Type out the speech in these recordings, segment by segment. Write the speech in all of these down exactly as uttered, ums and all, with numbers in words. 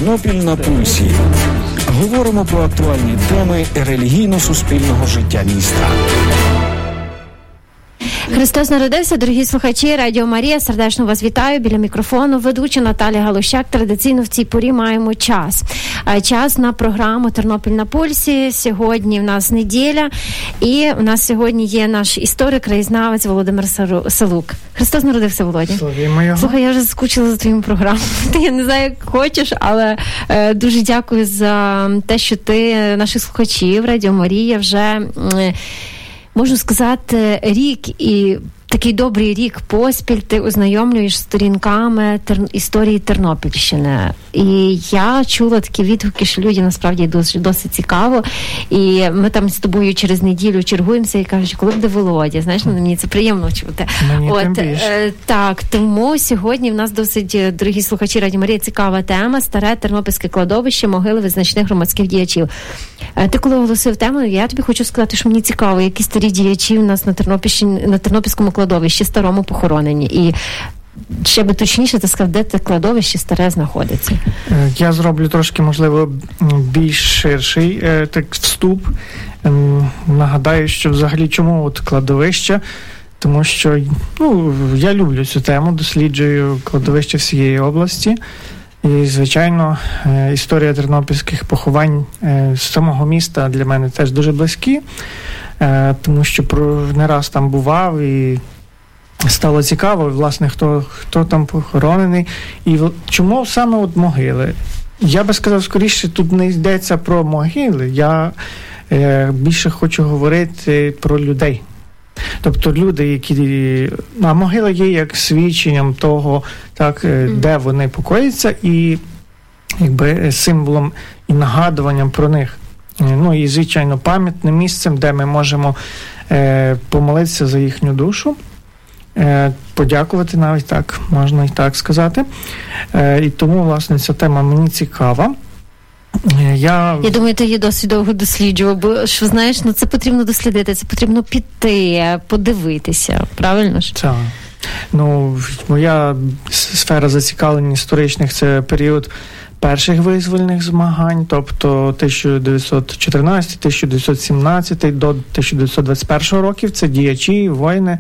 Тернопіль на пульсі. Говоримо про актуальні теми релігійно-суспільного життя міста. Христос народився, дорогі слухачі, Радіо Марія, сердечно вас вітаю, біля мікрофону ведуча Наталія Галущак. Традиційно в цій порі маємо час. Час на програму «Тернопіль на пульсі». Сьогодні в нас неділя, і у нас сьогодні є наш історик, краєзнавець Володимир Салук. Христос народився, Володя. Слухай, я вже скучила за твоїм програмою. Я не знаю, як хочеш, але е, дуже дякую за те, що ти наших слухачів Радіо Марія вже... Е, можу сказати, рік і такий добрий рік поспіль ти ознайомлюєш сторінками тер... історії Тернопільщини. І я чула такі відгуки, що людям насправді досить, досить цікаво. І ми там з тобою через неділю чергуємося і кажуть, коли буде Володя. Знаєш, мені це приємно чути. Мені От, е, так, тому сьогодні в нас досить, дорогі слухачі Радіо Марія, цікава тема. Старе Тернопільське кладовище, могили визначних громадських діячів. Е, ти коли оголосив тему, я тобі хочу сказати, що мені цікаво, які старі діячі у нас на Тернопільщині, на Тернопільському кладовищі старому похоронені. І ще би точніше ти сказав, де це кладовище старе знаходиться. Я зроблю трошки, можливо, більш ширший е, так, вступ. Е, нагадаю, що взагалі чому от кладовище? Тому що ну, я люблю цю тему, досліджую кладовище всієї області. І, звичайно, е, історія тернопільських поховань е, з самого міста для мене теж дуже близькі, е, тому що про, не раз там бував і стало цікаво, власне, хто, хто там похоронений. І чому саме от могили? Я би сказав, скоріше, тут не йдеться про могили. Я е, більше хочу говорити про людей. Тобто люди, які... А могила є як свідченням того, так, mm. де вони покояться, і якби символом і нагадуванням про них. Ну і, звичайно, пам'ятним місцем, де ми можемо е, помолитися за їхню душу. Подякувати навіть так, можна і так сказати. І тому, власне, ця тема мені цікава. Я, Я думаю, ти її досить довго досліджував, бо, що, знаєш, ну це потрібно дослідити, це потрібно піти, подивитися, правильно ж? Так. Ну, моя сфера зацікавлень історичних – це період перших визвольних змагань, тобто тисяча дев'ятсот чотирнадцятий - тисяча дев'ятсот сімнадцятий до тисяча дев'ятсот двадцять першого років. Це діячі, воїни.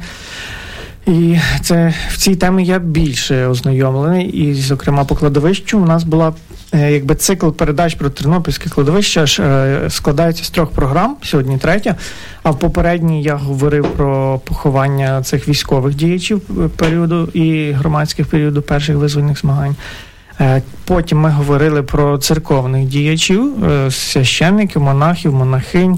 І це в цій темі я більше ознайомлений. І, зокрема, по кладовищу у нас була якби цикл передач про Тернопільське кладовище, складається з трьох програм, сьогодні третя. А в попередній я говорив про поховання цих військових діячів періоду і громадських періоду перших визвольних змагань. Потім ми говорили про церковних діячів, священників, монахів, монахинь,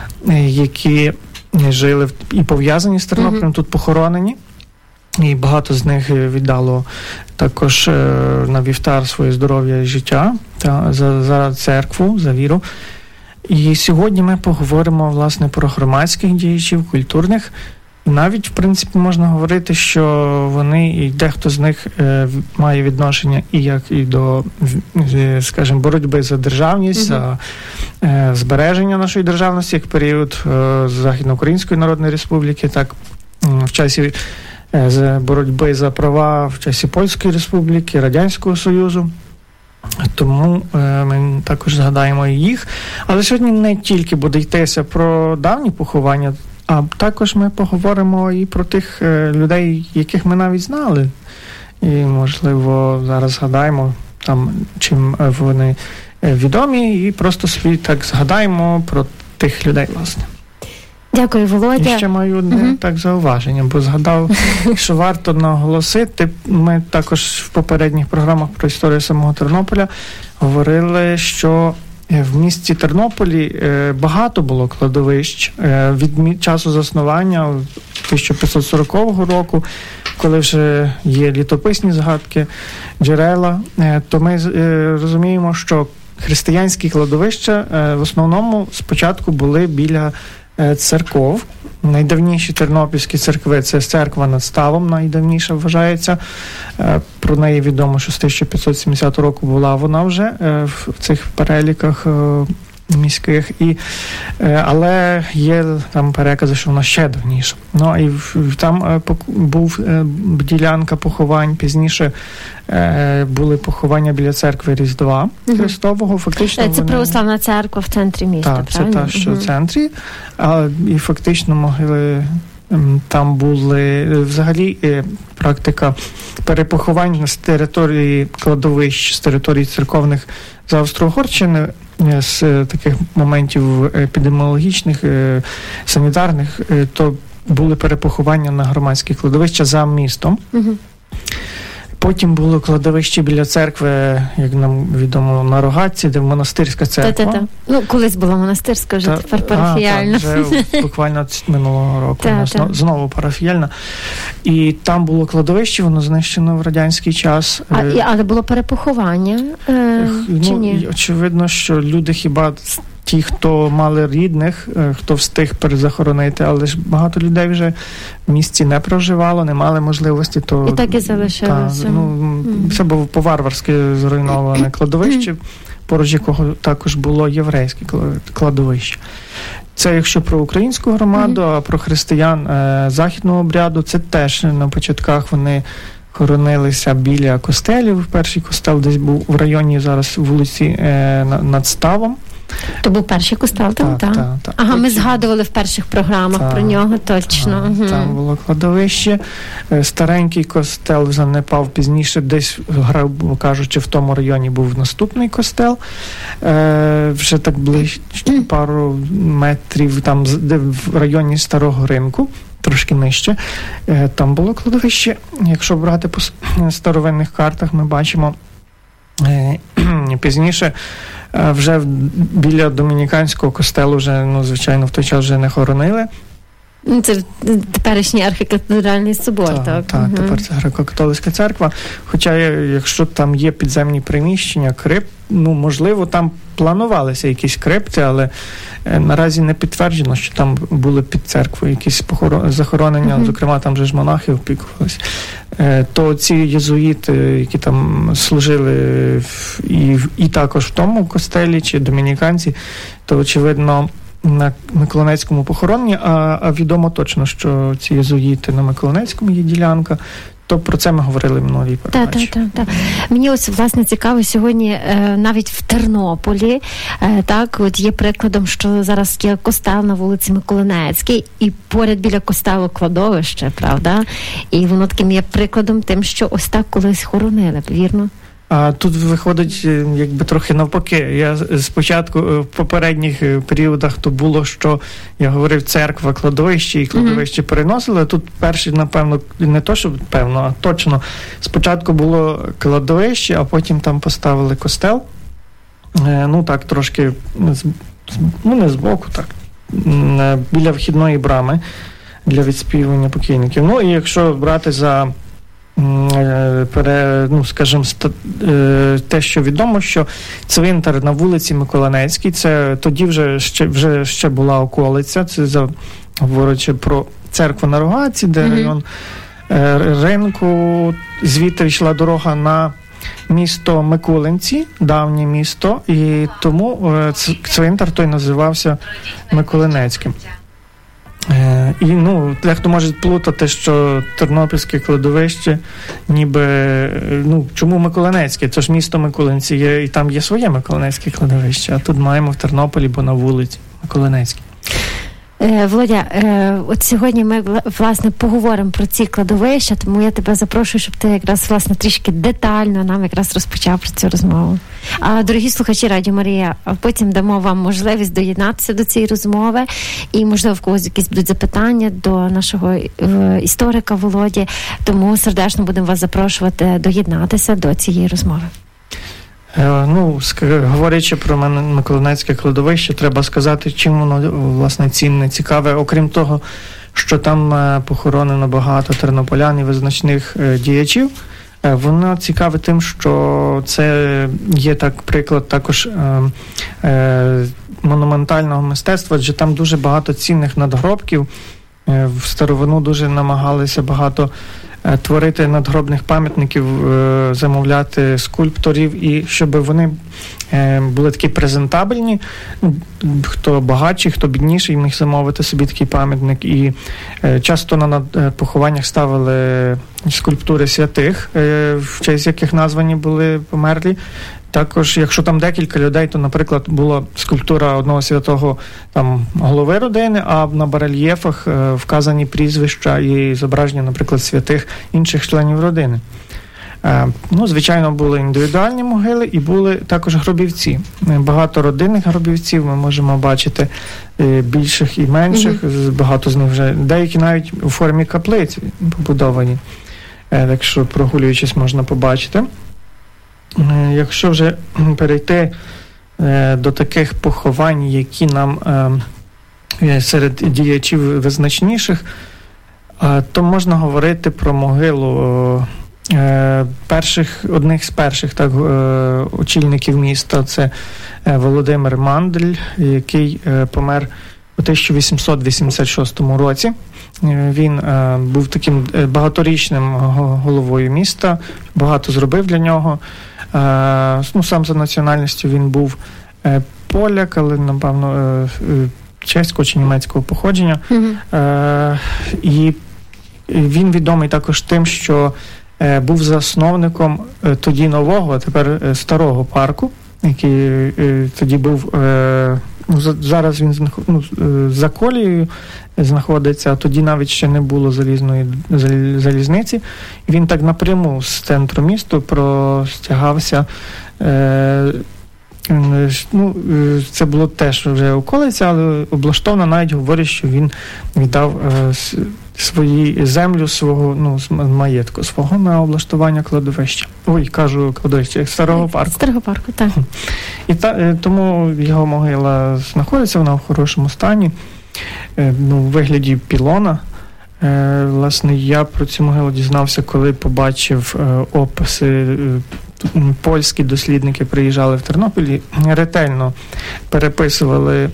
які жили і пов'язані з Тернополем, mm-hmm. тут похоронені. І багато з них віддало також е, на вівтар своє здоров'я і життя та, за, за церкву, за віру. І сьогодні ми поговоримо, власне, про громадських діячів, культурних. І навіть, в принципі, можна говорити, що вони, і дехто з них е, має відношення і як і до, е, скажімо, боротьби за державність, mm-hmm. за е, збереження нашої державності, як період е, Західноукраїнської Народної Республіки, так е, в часі е, боротьби за права в часі Польської Республіки, Радянського Союзу. Тому е, ми також згадаємо і їх. Але сьогодні не тільки буде йтися про давні поховання, а також ми поговоримо і про тих е, людей, яких ми навіть знали. І, можливо, зараз згадаємо, там, чим вони відомі, і просто собі так згадаємо про тих людей, власне. Дякую, Володя. І ще маю одне uh-huh. так зауваження, бо згадав, що варто наголосити. Ми також в попередніх програмах про історію самого Тернополя говорили, що в місті Тернополі багато було кладовищ від часу заснування тисяча п'ятсот сорокового року, коли вже є літописні згадки, джерела, то ми розуміємо, що християнські кладовища в основному спочатку були біля церков. Найдавніші тернопільські церкви – це церква над Ставом, найдавніша вважається. Про неї відомо, що з тисяча п'ятсот сімдесятого року була вона вже в цих переліках міських, і, але є там перекази, що вона ще давніше. Ну, і там був ділянка поховань, пізніше були поховання біля церкви Різдва Христового. Фактично, це вони... православна церква в центрі міста, так, правильно? Так, це та, що в центрі, а, і фактично могили... Там були взагалі практика перепоховань з території кладовищ, з території церковних з Австро-Угорщини, з таких моментів епідеміологічних, санітарних, то були перепоховання на громадські кладовища за містом. Угу. Потім було кладовище біля церкви, як нам відомо, на Рогатці, де монастирська церква. Та-та-та. Ну, колись була монастирська, вже Та, тепер парафіяльна. А, так, вже буквально минулого року у нас знову парафіяльна. І там було кладовище, воно знищено в радянський час. А, але було перепоховання? Е, ну, чи ні? Очевидно, що люди хіба... Ті, хто мали рідних, хто встиг перезахоронити, але ж багато людей вже в місті не проживало, не мали можливості. То, і так і залишилося. Та, ну, mm. Це було по-варварськи зруйноване кладовище, поруч якого також було єврейське кладовище. Це якщо про українську громаду, mm. а про християн е, західного обряду, це теж на початках вони хоронилися біля костелів. Перший костел десь був в районі зараз вулиці е, над Ставом. То був перший костел там, так? так, так. Ага, ми згадували в перших програмах так, про нього, точно. Так, угу. Там було кладовище. Старенький костел занепав пізніше, десь, грубо кажучи, в тому районі був наступний костел. Е, вже так ближче, пару метрів, там де в районі Старого ринку, трошки нижче. Е, там було кладовище. Якщо брати по старовинних картах, ми бачимо е, пізніше вже біля домініканського костелу вже, ну, звичайно, в той час вже не хоронили. Це теперішній архікатедральний собор, так? Так, так угу. Тепер це греко-католицька церква. Хоча, якщо там є підземні приміщення, крипт, ну, можливо, там планувалися якісь крипти, але е, наразі не підтверджено, що там були під церквою якісь похорон... захоронення, угу. Зокрема, там же ж монахи опікувалися. Е, то ці єзуїти, які там служили в, і, і також в тому костелі, чи домініканці, то, очевидно, на Миколинецькому похоронні, а, а відомо точно, що ці єзуїти на Миколинецькому є ділянка, то про це ми говорили в минулій передачі. Так, так, так. Мені ось, власне, цікаво сьогодні, е, навіть в Тернополі, е, так, от є прикладом, що зараз є костел на вулиці Миколинецькій, і поряд біля костелу кладовище, правда? І воно таким є прикладом тим, що ось так колись хоронили, вірно? А тут виходить, якби трохи навпаки. Я спочатку в попередніх періодах то було, що я говорив церква, кладовище, і кладовище mm-hmm. переносили. А тут перший, напевно, не то, що певно, а точно. Спочатку було кладовище, а потім там поставили костел. Ну так, трошки, ну не збоку, так, біля вхідної брами для відспівування покійників. Ну і якщо брати за Пере, ну, скажімо, те, що відомо, що цвинтар на вулиці Миколинецькій, це тоді вже ще, вже ще була околиця, це за, говорячи про церкву на Рогатці, де mm-hmm. район ринку, звідти йшла дорога на місто Миколинці, давнє місто, і тому цвинтар той називався Миколинецьким. Е, і, ну, дехто може плутати, що Тернопільське кладовище ніби, ну, чому Миколинецьке? Це ж місто Миколинці є, і там є своє Миколинецьке кладовище, а тут маємо в Тернополі, бо на вулиці Миколинецькій. Е, Володя, е, от сьогодні ми, власне, поговоримо про ці кладовища, тому я тебе запрошую, щоб ти якраз, власне, трішки детально нам якраз розпочав про цю розмову. А, дорогі слухачі Радіо Марія, потім дамо вам можливість доєднатися до цієї розмови і, можливо, в когось якісь будуть запитання до нашого е, історика Володі, тому сердечно будемо вас запрошувати доєднатися до цієї розмови. Ну, говорячи про Миколинецьке кладовище, треба сказати, чим воно, власне, цінне, цікаве. Окрім того, що там похоронено багато тернополян і визначних діячів, воно цікаве тим, що це є так приклад також е, е, монументального мистецтва, адже там дуже багато цінних надгробків. В старовину дуже намагалися багато творити надгробних пам'ятників, замовляти скульпторів, і щоб вони були такі презентабельні. Хто багатший, хто бідніший, міг замовити собі такий пам'ятник. І часто на похованнях ставили скульптури святих, в честь яких названі були померлі. Також, якщо там декілька людей, то, наприклад, була скульптура одного святого там голови родини, а на барельєфах вказані прізвища і зображення, наприклад, святих інших членів родини. Ну, звичайно, були індивідуальні могили і були також гробівці. Багато родинних гробівців ми можемо бачити, більших і менших, mm-hmm. багато з них вже, деякі навіть у формі каплиць побудовані. Так що, прогулюючись, можна побачити. Якщо вже перейти до таких поховань, які нам серед діячів визначніших, то можна говорити про могилу перших, одних з перших так, очільників міста. Це Володимир Мандель, який помер у тисяча вісімсот вісімдесят шостому році. Він був таким багаторічним головою міста, багато зробив для нього. Ну, сам за національністю він був поляк, але, напевно, чеського чи німецького походження. Mm-hmm. І він відомий також тим, що був засновником тоді нового, а тепер старого парку, який тоді був, ну, зараз він ну, за колією знаходиться, а тоді навіть ще не було залізної залізниці. І він так напряму з центру міста простягався. Е, ну, це було теж вже околиця, але облаштовано, навіть говорять, що він віддав е, свої землю свого, ну, маєтку свого на облаштування кладовища. Ой, кажу кладовища, старого парку. Старого парку, так. І та, тому його могила знаходиться, вона в хорошому стані. Ну, у вигляді пілона. Е, власне, я про цю могилу дізнався, коли побачив е, описи. Е, польські дослідники приїжджали в Тернопіль і ретельно переписували,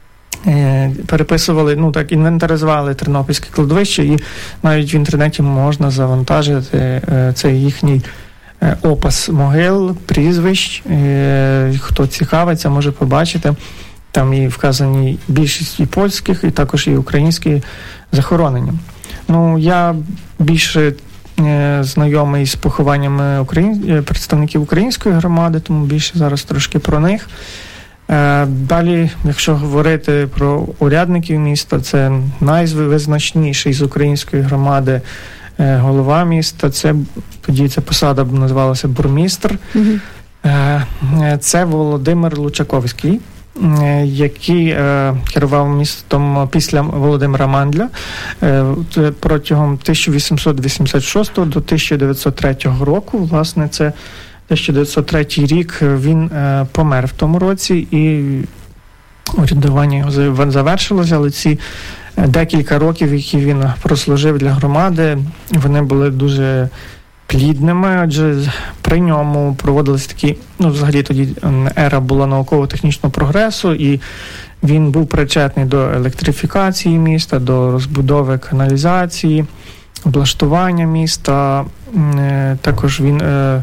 е, переписували, ну так, інвентаризували тернопільське кладовище, і навіть в інтернеті можна завантажити е, цей їхній е, опис могил, прізвищ. Е, хто цікавиться, може побачити. Там і вказані більшість і польських, і також і українські захоронення. Ну, я більше е, знайомий з похованнями україн... представників української громади, тому більше зараз трошки про них. Е, далі, якщо говорити про урядників міста, це найвизначніший з української громади е, голова міста. Це тоді ця посада б називалася бурмістр. Mm-hmm. Е, це Володимир Лучаковський, який е, керував містом після Володимира Мандля е, протягом тисяча вісімсот вісімдесят шостого до тисяча дев'ятсот третього року. Власне, це тисяча дев'ятсот третій рік він е, помер в тому році, і урядування його завершилося, але ці декілька років, які він прослужив для громади, вони були дуже плідними, адже при ньому проводились такі, ну, взагалі тоді ера була науково-технічного прогресу, і він був причетний до електрифікації міста, до розбудови каналізації, облаштування міста. Також він е,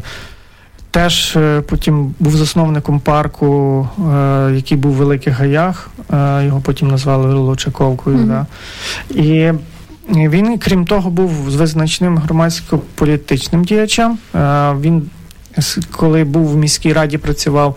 теж потім був засновником парку, е, який був в Великих Гаях, е, його потім назвали Лучаковкою. Mm-hmm. Да. І він, крім того, був визначним громадсько-політичним діячем. Він, коли був в міській раді, працював,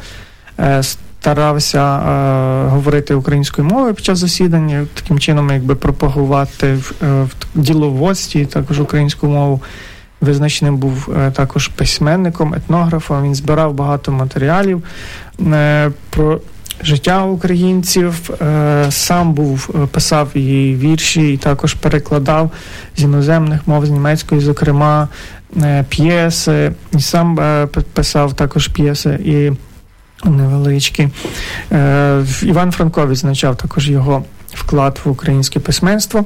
старався говорити українською мовою під час засідання, таким чином якби пропагувати в діловодстві також українську мову. Визначним був також письменником, етнографом. Він збирав багато матеріалів про життя українців, сам був, писав і вірші, і також перекладав з іноземних мов, з німецької, зокрема, п'єси, і сам писав також п'єси і невеличкі. Іван Франко відзначав також його вклад в українське письменство.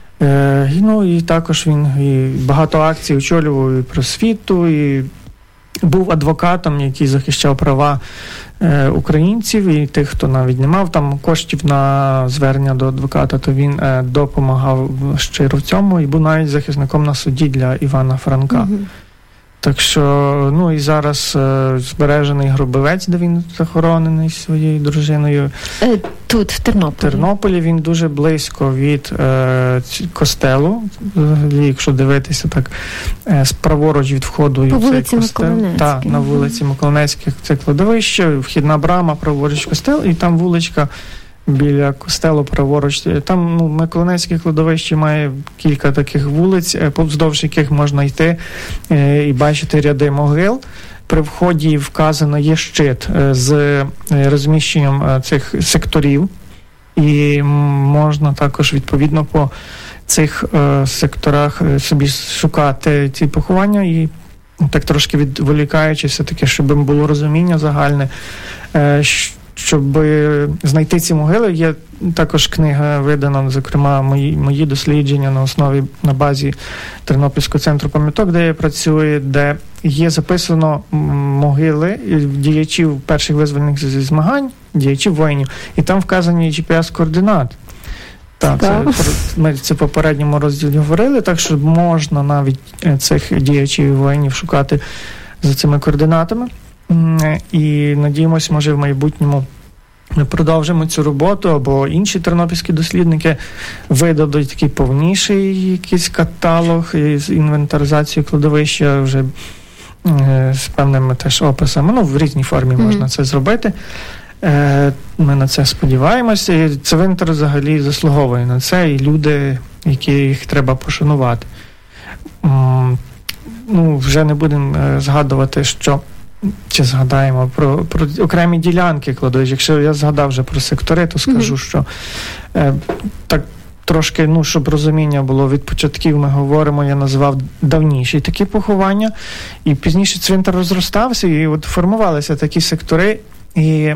Ну і також він і багато акцій очолював і просвіту, і був адвокатом, який захищав права е, українців і тих, хто навіть не мав там коштів на звернення до адвоката, то він е, допомагав щиро в цьому і був навіть захисником на суді для Івана Франка. Mm-hmm. Так що, ну і зараз е, збережений гробовець, де він захоронений своєю дружиною. Е, тут, в Тернополі. В Тернополі він дуже близько від е, костелу, якщо дивитися так, е, праворуч від входу. По вулиці Миколинецькій. Так, на вулиці Миколинецькій це кладовище, вхідна брама, праворуч костел, і там вуличка біля костелу праворуч. Там, ну, Миколинецьке кладовище має кілька таких вулиць, повздовж яких можна йти е, і бачити ряди могил. При вході вказано є щит е, з розміщенням е, цих секторів, і можна також відповідно по цих е, секторах е, собі шукати ці поховання і так трошки відволікаючи все-таки, щоб було розуміння загальне, е, щоб знайти ці могили. Є також книга видана, зокрема, мої, мої дослідження на основі, на базі Тернопільського центру пам'яток, де я працюю, де є записано могили діячів перших визвольних змагань, діячів воїнів, і там вказані джі пі ес-координати. Так, це, ми це в попередньому розділі говорили, так що можна навіть цих діячів і воїнів шукати за цими координатами. І надіємося, може в майбутньому ми продовжимо цю роботу, або інші тернопільські дослідники видадуть такий повніший якийсь каталог з інвентаризацією кладовища вже е, з певними теж описами. Ну, в різній формі mm-hmm. можна це зробити. Е, ми на це сподіваємося. І цвинтар взагалі заслуговує на це, і люди, які їх треба пошанувати. М, ну, вже не будемо е, згадувати, що чи згадаємо про, про окремі ділянки кладовищ. Якщо я згадав вже про сектори, то скажу, mm-hmm. що е, так трошки, ну, щоб розуміння було, від початків ми говоримо, я назвав давніші такі поховання, і пізніше цвинтар розростався, і от формувалися такі сектори, і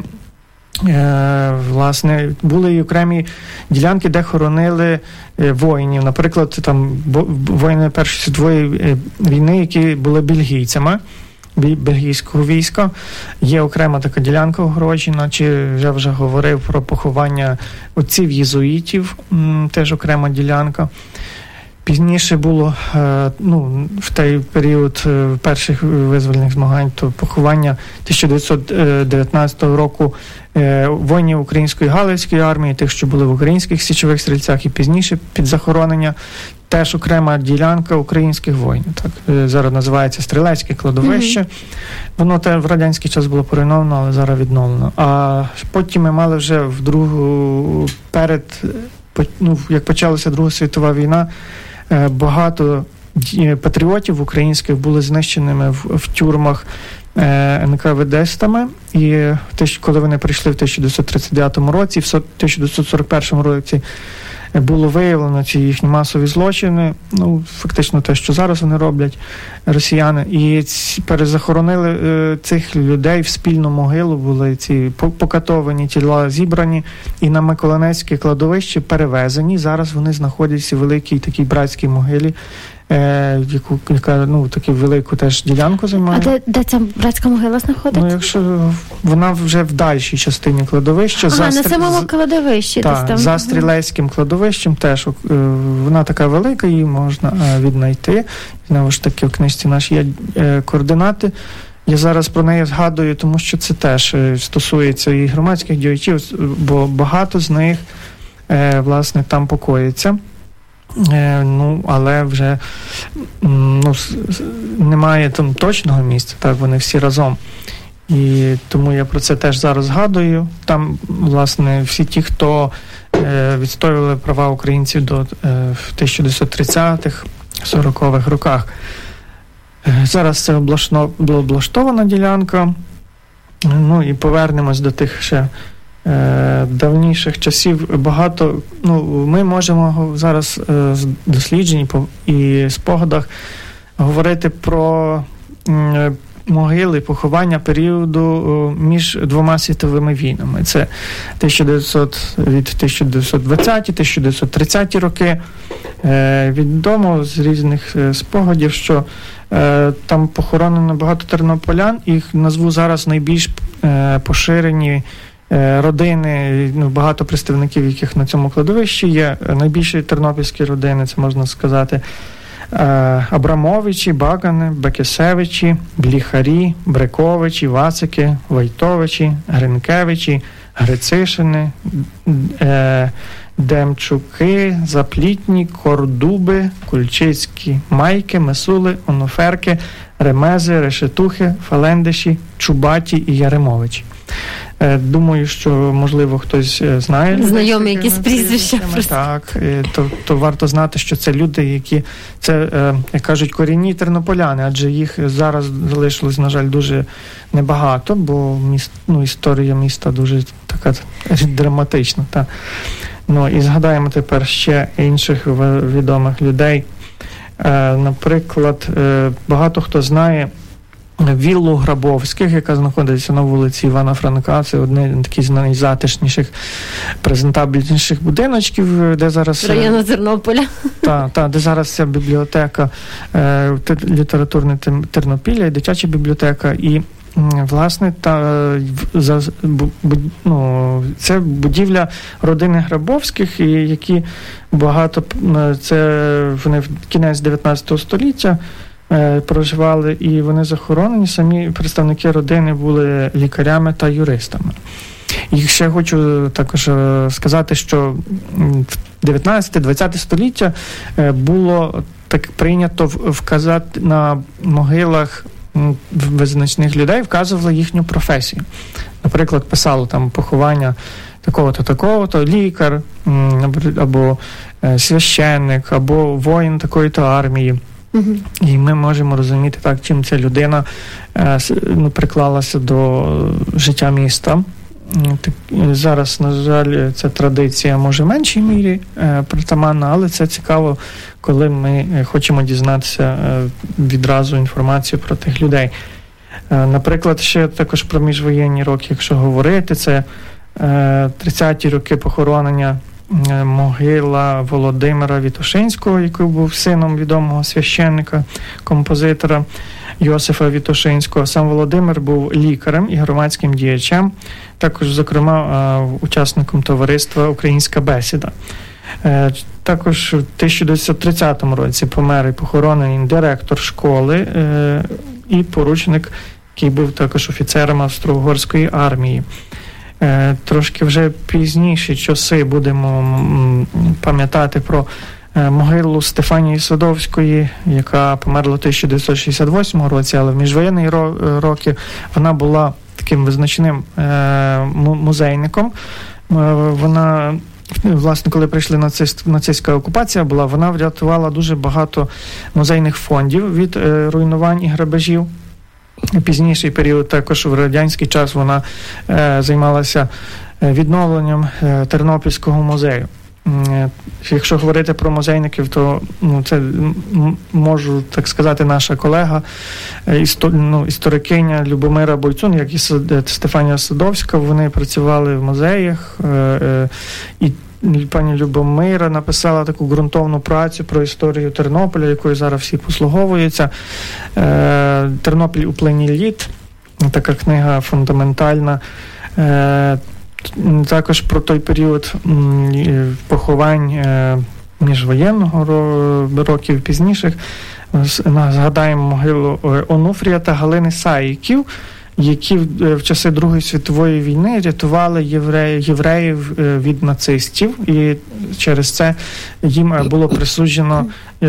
е, власне були і окремі ділянки, де хоронили е, воїнів. Наприклад, там бо, воїни Першої світової війни, які були бельгійцями, бельгійського війська. Є окрема така ділянка огороджена, чи я вже говорив про поховання отців єзуїтів, теж окрема ділянка. Пізніше було, ну, в той період перших визвольних змагань, то поховання тисяча дев'ятсот дев'ятнадцятого року воїнів Української Галицької армії, тих, що були в українських січових стрільцях, і пізніше під захоронення теж окрема ділянка українських воїнів. Так, зараз називається Стрілецьке кладовище. Mm-hmm. Воно те в радянський час було поруйновано, але зараз відновлено. А потім ми мали вже в другу, перед, ну, як почалася Друга світова війна, багато патріотів українських були знищеними в, в тюрмах ен ка ве дестами, і коли вони прийшли в тисяча дев'ятсот тридцять дев'ятому році, в тисяча дев'ятсот сорок першому році було виявлено ці їхні масові злочини, ну, фактично те, що зараз вони роблять, росіяни, і ці, перезахоронили е, цих людей в спільну могилу, були ці покатовані тіла зібрані, і на Миколинецьке кладовище перевезені. Зараз вони знаходяться в великій такій братській могилі, е, яку, яка, ну, таку велику теж ділянку займає. А де, де ця братська могила знаходиться? Ну, якщо вона вже в дальшій частині кладовища. Ага, за, на самому кладовищі. Так, там. За Стрілецьким кладовищем теж вона така велика, її можна віднайти. Знову ж таки, в книжці нашій є координати. Я зараз про неї згадую, тому що це теж стосується і громадських діячів, бо багато з них, власне, там покоїться. Ну, але вже, ну, немає там точного місця, так, вони всі разом. І тому я про це теж зараз згадую. Там, власне, всі ті, хто е, відстоювали права українців до е, тисяча дев'ятсот тридцятих, сорокових роках. Е, зараз це облашно, облаштована ділянка. Ну, і повернемось до тих ще е, давніших часів. Багато, ну, ми можемо зараз е, з досліджень і спогадах говорити про е, могили, поховання періоду між двома світовими війнами. Це тисяча дев'ятсот, від тисяча дев'ятсот двадцяті - тисяча дев'ятсот тридцяті роки. Е, відомо з різних спогадів, що е, там похоронено багато тернополян, їх назву зараз найбільш е, поширені е, родини, ну, багато представників, яких на цьому кладовищі є. Найбільші тернопільські родини, це можна сказати, Абрамовичі, Багани, Бекесевичі, Бліхарі, Брековичі, Вацики, Войтовичі, Гринкевичі, Грицишини, Демчуки, Заплітні, Кордуби, Кульчицькі, Майки, Месули, Онуферки, Ремези, Решетухи, Фалендиші, Чубаті і Яремовичі. Думаю, що, можливо, хтось знає. Знайомі якісь прізвища. Так, то, то варто знати, що це люди, які, це, як кажуть, корінні тернополяни, адже їх зараз залишилось, на жаль, дуже небагато, бо міст, ну, історія міста дуже така драматична. Та. Ну, і згадаємо тепер ще інших відомих людей. Наприклад, багато хто знає віллу Грабовських, яка знаходиться на вулиці Івана Франка. Це один такий з найзатишніших, презентабельніших будиночків, де зараз... Району Тернополя. Так, та, де зараз ця бібліотека, е, літературна Тернопілля, дитяча бібліотека. І, власне, та, за, бу, ну, це будівля родини Грабовських, і які багато... Це вони в кінець дев'ятнадцятого століття проживали, і вони захоронені. Самі представники родини були лікарями та юристами. І ще хочу також сказати, що в дев'ятнадцяте-двадцяте століття було так прийнято вказати на могилах визначних людей, вказували їхню професію. Наприклад, писало там поховання такого-то, такого-то, лікар, або священник, або воїн такої-то армії. Uh-huh. І ми можемо розуміти так, чим ця людина е, ну, приклалася до життя міста. Так, зараз, на жаль, ця традиція може в меншій мірі е, притаманна, але це цікаво, коли ми хочемо дізнатися е, відразу інформацію про тих людей. Е, наприклад, ще також про міжвоєнні роки, якщо говорити, це е, тридцяті роки похоронення могила Володимира Вітошинського, який був сином відомого священника, композитора Йосифа Вітошинського. Сам Володимир був лікарем і громадським діячем, також, зокрема, учасником товариства «Українська бесіда». Також в тисяча дев'ятсот тридцятому році помер і похоронений директор школи і поручник, який був також офіцером Австро-Угорської армії. Трошки вже пізніші часи будемо пам'ятати про могилу Стефанії Садовської, яка померла в тисяча дев'ятсот шістдесят восьмому році, але в міжвоєнні роки вона була таким визначним музейником. Вона, власне, коли прийшли нацист, нацистська окупація була, вона врятувала дуже багато музейних фондів від руйнувань і грабежів. Пізніший період, також в радянський час, вона е, займалася відновленням е, Тернопільського музею. Е, якщо говорити про музейників, то ну, це м- можу так сказати наша колега, е, істо, ну, історикиня Любомира Бойцун, як і Стефанія Садовська, вони працювали в музеях, е, е, і пані Любомира написала таку ґрунтовну працю про історію Тернополя, якою зараз всі послуговуються. Е, «Тернопіль у плині літ», така книга фундаментальна. Е, також про той період м, поховань е, міжвоєнного років пізніших. Згадаємо могилу Онуфрія та Галини Саїків, які в часи Другої світової війни рятували євреїв, євреїв від нацистів, і через це їм було присуджено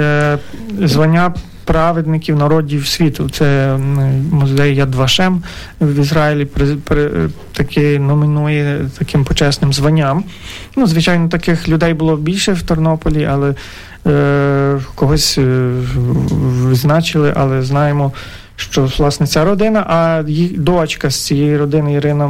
звання праведників народів світу. Це музей Яд Вашем в Ізраїлі при, при, таки номінує таким почесним званням. Ну, звичайно, таких людей було більше в Тернополі, але е, когось відзначили, але знаємо, що, власне, ця родина, а її дочка з цієї родини Ірина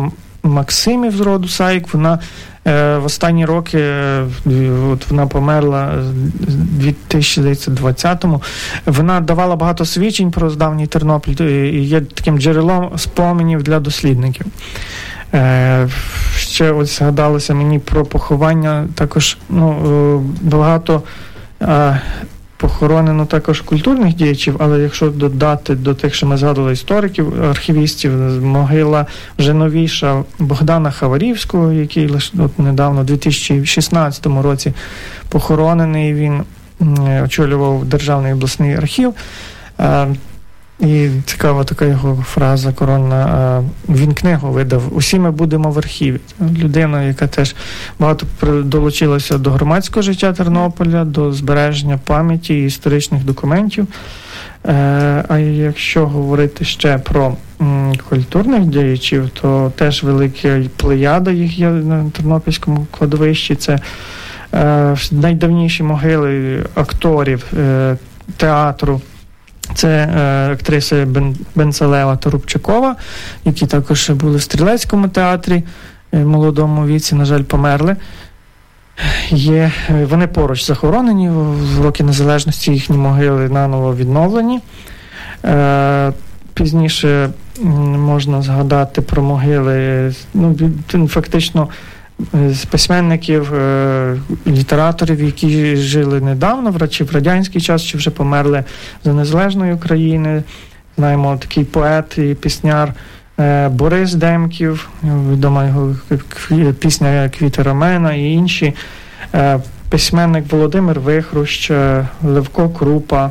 Максимів з роду Саїк, вона е, в останні роки, е, от вона померла в дві тисячі двадцятому, вона давала багато свідчень про давній Тернопіль і є таким джерелом споменів для дослідників. Е, ще ось згадалося мені про поховання, також ну, багато е, похоронено також культурних діячів, але якщо додати до тих, що ми згадували, істориків, архівістів, могила вже новіша Богдана Хаварівського, який лише от недавно, у дві тисячі шістнадцятому році похоронений, він е, очолював Державний обласний архів. Е, І цікава така його фраза коронна. Він книгу видав «Усі ми будемо в архіві». Людина, яка теж багато долучилася до громадського життя Тернополя, до збереження пам'яті і історичних документів. А якщо говорити ще про культурних діячів, то теж велика плеяда їх є на Тернопільському кладовищі. Це найдавніші могили акторів театру. Це е, актриси Бен, Бенцалева та Рубчакова, які також були в Стрілецькому театрі в молодому віці, на жаль, померли. Є, вони поруч захоронені, в роки незалежності їхні могили наново відновлені. Е, пізніше можна згадати про могили, ну, фактично, з письменників, літераторів, які жили недавно, чи в радянський час, чи вже померли за незалежної України. Знаємо, такий поет і пісняр Борис Демків, відома його пісня «Квіти Ромена» і інші. Письменник Володимир Вихрущ, Левко Крупа.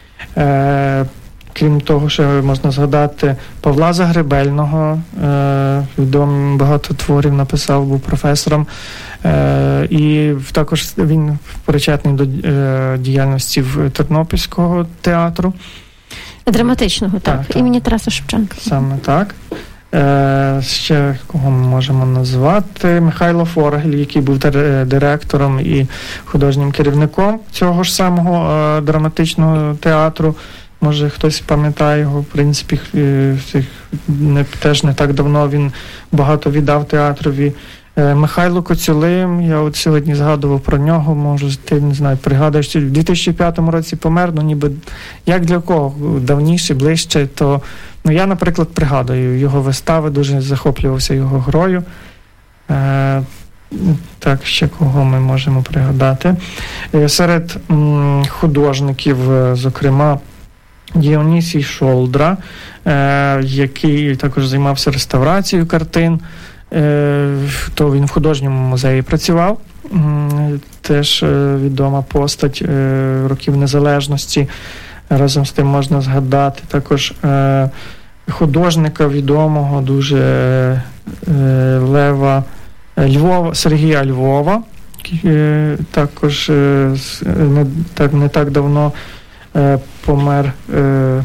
Крім того, що можна згадати Павла Загребельного, е, відомий, багато творів написав, був професором, е, і також він причетний до е, діяльності в Тернопільського театру. Драматичного, так, так, так. Імені Тараса Шевченка. Саме так. Е, ще кого ми можемо назвати? Михайло Форгель, який був директором і художнім керівником цього ж самого е, драматичного театру. Може, хтось пам'ятає його, в принципі, не, теж не так давно він багато віддав театрові. Е, Михайло Коцюлим, я от сьогодні згадував про нього, може, ти, не знаю, пригадуєш, що в дві тисячі п'ятому році помер, ну ніби, як для кого, давніше, ближче, то, ну я, наприклад, пригадую його вистави, дуже захоплювався його грою. Е, так, ще кого ми можемо пригадати. Е, серед м, художників, зокрема, Діонісій Шолдра, е, який також займався реставрацією картин, е, то він в художньому музеї працював, е, теж е, відома постать е, років незалежності. Разом з тим можна згадати також е, художника відомого дуже е, Лева Львова, Сергія Львова, е, також е, не, так, не так давно Е, помер е,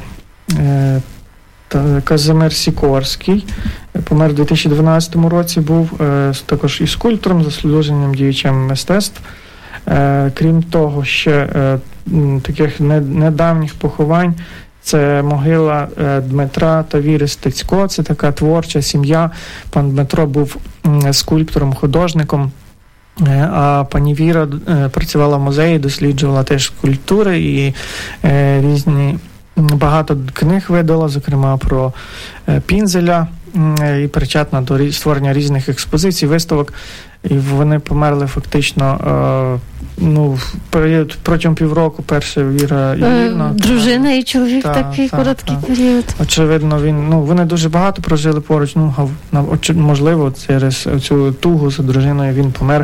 е, та, Казимир Сікорський, помер у дві тисячі дванадцятому році, був е, також і скульптором, заслуженим діячем мистецтв. Е, крім того, ще е, таких не, недавніх поховань, це могила е, Дмитра та Віри Стецько, це така творча сім'я. Пан Дмитро був е, скульптором, художником, а пані Віра е, працювала в музеї, досліджувала теж скульптури і е, різні, багато книг видала, зокрема про е, Пінзеля, е, і причетна до створення різних експозицій, виставок. І вони померли фактично е, ну, протягом півроку. Перша Віра Іллівна. Дружина і чоловік та, такий та, короткий та. період. Очевидно, він, ну, вони дуже багато прожили поруч. Ну, можливо, через цю тугу за дружиною він помер.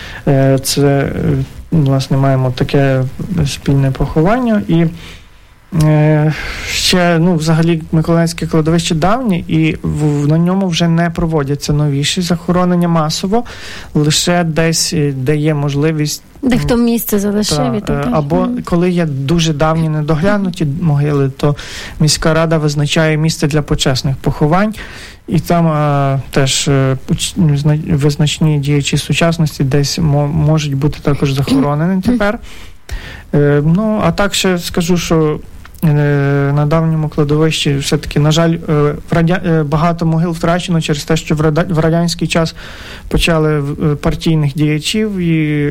Це, власне, маємо таке спільне поховання. І е, ще, ну, взагалі, Миколаївське кладовище давнє, і в, на ньому вже не проводяться новіші захоронення масово, лише десь, де є можливість. Де хто місце залишив. Та, і так, або коли є дуже давні недоглянуті могили, то міська рада визначає місце для почесних поховань, і там а, теж а, визначні діячі сучасності десь мо, можуть бути також захоронені тепер. Е, ну, а так ще скажу, що на давньому кладовищі все-таки, на жаль, в радя... багато могил втрачено через те, що в, Рада... в радянський час почали партійних діячів і,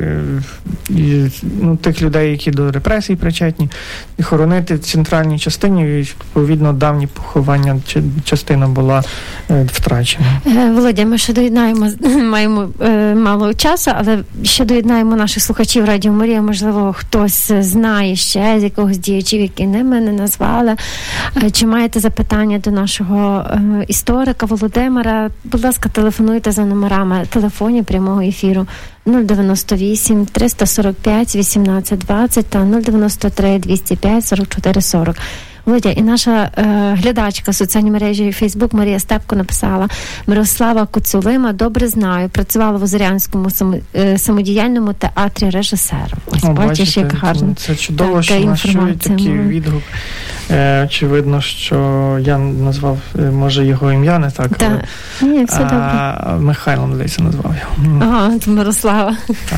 і ну, тих людей, які до репресій причетні, і хоронити в центральній частині, і, відповідно, давні поховання частина була втрачена. Володя, ми ще доєднаємо, маємо е, мало часу, але ще доєднаємо наших слухачів Радіо Марія. Можливо, хтось знає ще з якогось діячів, які не ми не назвали. Чи маєте запитання до нашого е, історика Володимира? Будь ласка, телефонуйте за номерами телефонів прямого ефіру нуль дев'яносто вісім триста сорок п'ять вісімнадцять двадцять та нуль дев'яносто три двісті п'ять сорок чотири сорок. Володя, і наша е, глядачка в соціальній мережі Фейсбук Марія Степко написала: Мирослава Коцюлима добре знаю, працювала в Озерянському само, е, самодіяльному театрі режисером. Ось, О, бачиш, як гарно. Це чудово, що нас чують такий відгук. Е, очевидно, що я назвав, може, його ім'я не так, да. але Ні, все добре. А, Михайлом, здається, назвав його. Ага, це Мирослава. Так.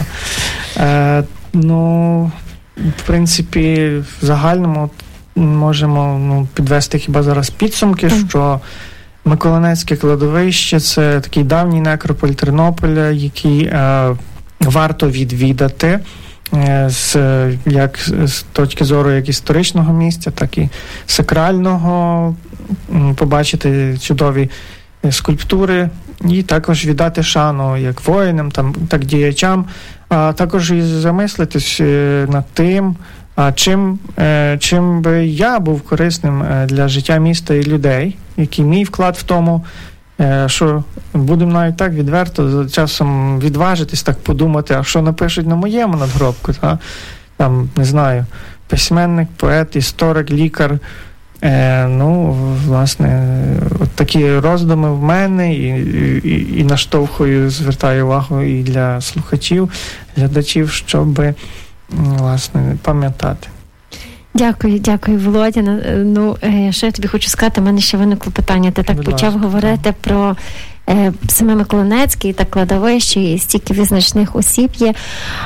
Е, ну, в принципі, в загальному можемо ну, підвести хіба зараз підсумки, mm. що Миколинецьке кладовище – це такий давній некрополь Тернополя, який е, варто відвідати е, з, як з точки зору як історичного місця, так і сакрального, побачити чудові скульптури і також віддати шану як воїнам, там, так діячам, а також і замислитись над тим, а чим, чим би я був корисним для життя міста і людей, який мій вклад в тому, що будемо навіть так відверто часом відважитись, так подумати, а що напишуть на моєму надгробку, та? Там, не знаю, письменник, поет, історик, лікар. Е, ну, власне, от такі роздуми в мене і, і, і наштовхую, звертаю увагу і для слухачів, глядачів, щоб, власне, пам'ятати. Дякую, дякую, Володя. Ну, що я тобі хочу сказати, в мене ще виникло питання. Ти так Будь почав ласка. говорити про е, саме Миколинецьке і так кладовище, і стільки визначних осіб є.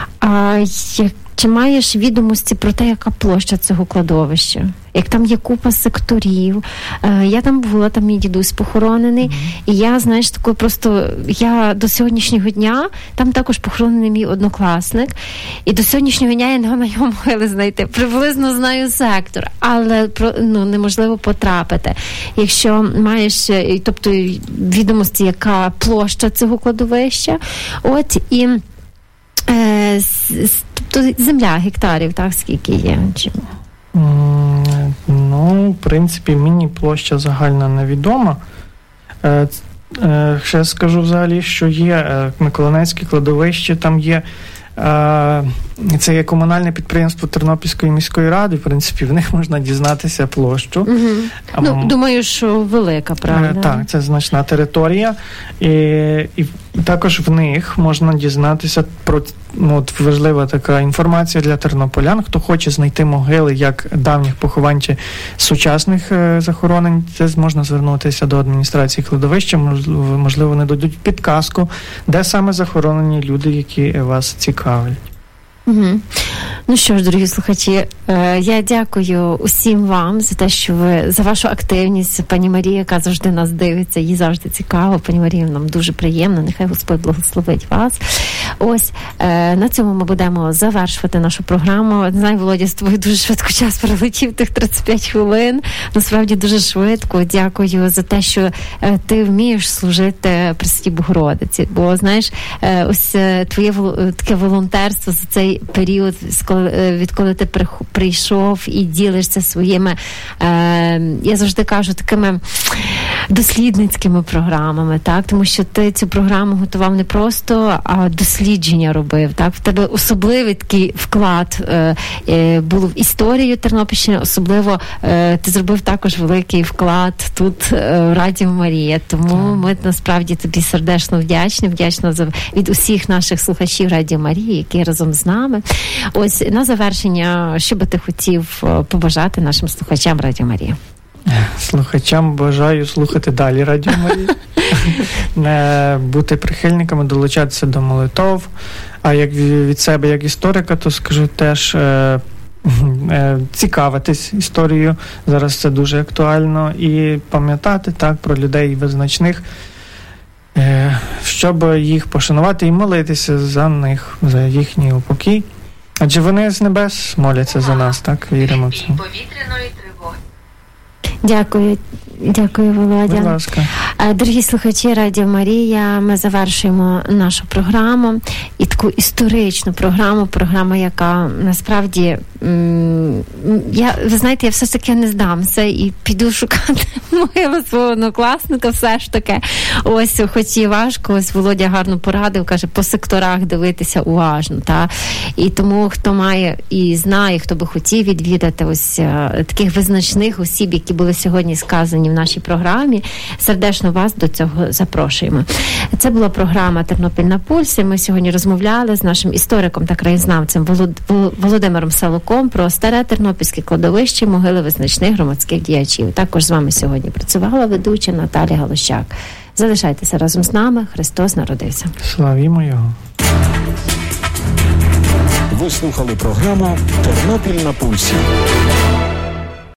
А як Чи маєш відомості про те, яка площа цього кладовища? Як там є купа секторів. Е, я там була, там мій дідусь похоронений. Mm-hmm. І я, знаєш, такою просто... Я до сьогоднішнього дня, там також похоронений мій однокласник. І до сьогоднішнього дня я не на його могили знайти. Приблизно знаю сектор, але ну, неможливо потрапити. Якщо маєш, тобто, відомості, яка площа цього кладовища. От, і... Е, тобто земля гектарів, так, скільки є? Чи... Mm, ну, в принципі, мені площа загальна невідома. Е, е, ще скажу взагалі, що є е, Миколинецьке кладовище, там є е, це є комунальне підприємство Тернопільської міської ради, в принципі, в них можна дізнатися площу. Угу. А, ну, думаю, що велика, правда? Е, так, це значна територія. І, і також в них можна дізнатися про, ну, от важлива така інформація для тернополян, хто хоче знайти могили як давніх поховань чи сучасних е, захоронень, це можна звернутися до адміністрації кладовища, можливо, можливо, вони дадуть підказку, де саме захоронені люди, які вас цікавлять. Угу. Ну що ж, дорогі слухачі, я дякую усім вам за те, що ви, за вашу активність, пані Марія, яка завжди нас дивиться, їй завжди цікаво. Пані Марія, нам дуже приємно, нехай Господь благословить вас. Ось, на цьому ми будемо завершувати нашу програму. Не знаю, Володя, з тобою дуже швидко час пролетів, тих тридцять п'ять хвилин. Насправді дуже швидко. Дякую за те, що ти вмієш служити Пресвятій Богородиці. Бо, знаєш, ось твоє таке волонтерство за цей період, відколи ти прийшов і ділишся своїми, е, я завжди кажу, такими дослідницькими програмами, так? Тому що ти цю програму готував не просто, а дослідження робив, так? В тебе особливий такий вклад е, е, було в історію Тернопільщини, особливо е, ти зробив також великий вклад тут е, в Радіо Марія. Тому так. Ми насправді тобі сердечно вдячні, вдячна за, від усіх наших слухачів Радіо Марії, які разом з нами. Ось на завершення, що би ти хотів побажати нашим слухачам Радіо Марія? Слухачам бажаю слухати далі Радіо Марія, не бути прихильниками, долучатися до молитов. А як від себе, як історика, то скажу теж цікавитись історією. Зараз це дуже актуально. І пам'ятати так про людей визначних, щоб їх пошанувати і молитися за них, за їхній упокій. Адже вони з небес моляться за нас, так? Віримо в це. Повітряної тривоги. Дякую. Дякую, Володя. Будь ласка. Дорогі слухачі Радіо Марія, ми завершуємо нашу програму. І таку історичну програму, програма, яка насправді, я, ви знаєте, я все ж таки не здамся і піду шукати мого свого однокласника все ж таки. Ось, хоч і важко, ось Володя гарно порадив, каже, по секторах дивитися уважно. Та? І тому, хто має і знає, хто би хотів відвідати ось таких визначних осіб, які були сьогодні сказані в нашій програмі, сердечно вас до цього запрошуємо. Це була програма «Тернопіль на пульсі». Ми сьогодні розмовляли з нашим істориком та краєзнавцем Володимиром Салуком про старе тернопільське кладовище, могили визначних громадських діячів. Також з вами сьогодні працювала ведуча Наталія Галущак. Залишайтеся разом з нами. Христос народився. Славімо Його. Ви слухали програму «Тернопіль на пульсі».